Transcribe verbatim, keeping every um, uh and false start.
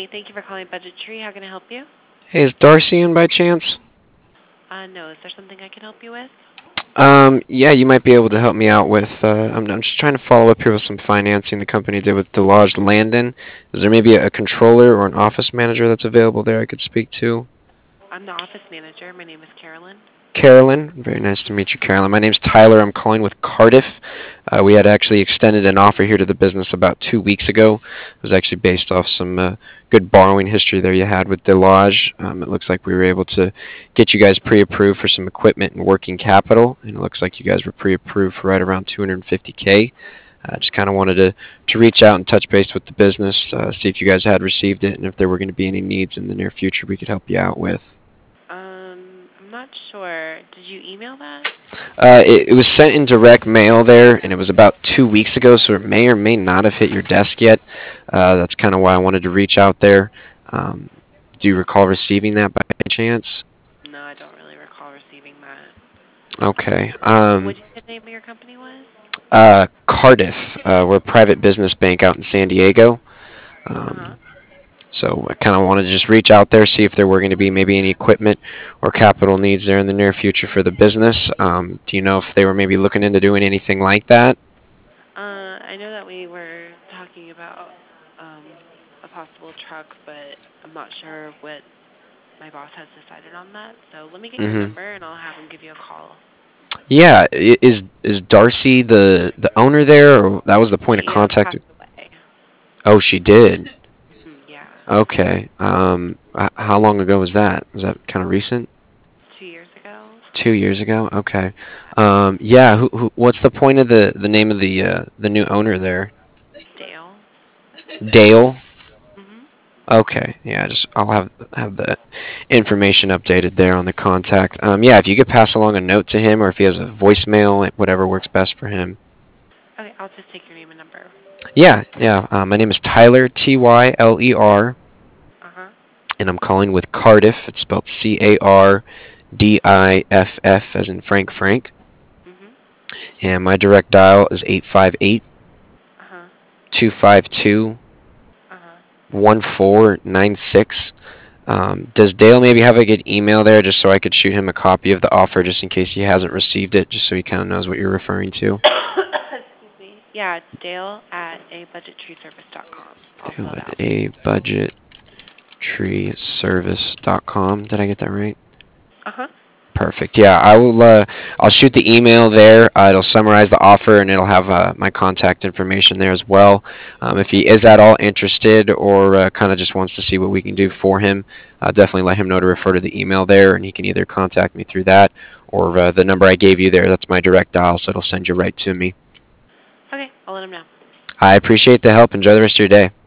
thank you for calling Budget Tree. How can I help you? Hey, is Darcy in by chance? Uh, no. Is there something I can help you with? Um, yeah, you might be able to help me out with. Uh, I'm, I'm just trying to follow up here with some financing the company did with Delage Landon. Is there maybe a, a controller or an office manager that's available there I could speak to? I'm the office manager. My name is Carolyn. Carolyn, very nice to meet you, Carolyn. My name's Tyler. I'm calling with Cardiff. Uh, we had actually extended an offer here to the business about two weeks ago. It was actually based off some uh, good borrowing history there you had with Delage. Um, it looks like we were able to get you guys pre-approved for some equipment and working capital, and it looks like you guys were pre-approved for right around two hundred fifty K. I uh, just kind of wanted to, to reach out and touch base with the business, uh, see if you guys had received it, and if there were going to be any needs in the near future we could help you out with. Um, I'm not sure. Did you email that? Uh, it, it was sent in direct mail there, and it was about two weeks ago, so it may or may not have hit your desk yet. Uh, that's kind of why I wanted to reach out there. Um, do you recall receiving that by any chance? No, I don't really recall receiving that. Okay. What Um, did you say the name of your company was? uh, Cardiff. Uh, we're a private business bank out in San Diego. Um, Uh-huh. So I kind of wanted to just reach out there, see if there were going to be maybe any equipment or capital needs there in the near future for the business. Um, do you know if they were maybe looking into doing anything like that? Uh, I know that we were talking about um, a possible truck, but I'm not sure what my boss has decided on that. So let me get your Mm-hmm. number, and I'll have him give you a call. Yeah, i- is is Darcy the the owner there, or that was the point of She uh, contact? passed away. Oh, she did. Mm, yeah, Okay. Um, h- how long ago was that? Was that kind of recent? two years ago. Two years ago. Okay. Um, yeah. Who, who? What's the point of the the name of the uh, the new owner there? Dale. Dale. Mhm. Okay, yeah, just I'll have have the information updated there on the contact. Um, yeah, if you could pass along a note to him, or if he has a voicemail, whatever works best for him. Okay, I'll just take your name and number. Yeah, yeah. Uh, my name is Tyler T Y L E R, Uh huh. and I'm calling with Cardiff. It's spelled C A R D I F F as in Frank Frank. Mhm. And my direct dial is eight five eight, Uh huh. two five two, Uh huh. one four nine six. Um, does Dale maybe have a good email there just so I could shoot him a copy of the offer just in case he hasn't received it, just so he kind of knows what you're referring to? Excuse me. Yeah, it's Dale at a budget tree service dot com. All Dale spelled at out. a budget tree service dot com. Did I get that right? Uh huh. Perfect. Yeah, I will. Uh, I'll shoot the email there. Uh, it'll summarize the offer and it'll have uh, my contact information there as well. Um, if he is at all interested or uh, kind of just wants to see what we can do for him, uh, definitely let him know to refer to the email there, and he can either contact me through that or uh, the number I gave you there. That's my direct dial, so it'll send you right to me. Okay, I'll let him know. I appreciate the help. Enjoy the rest of your day.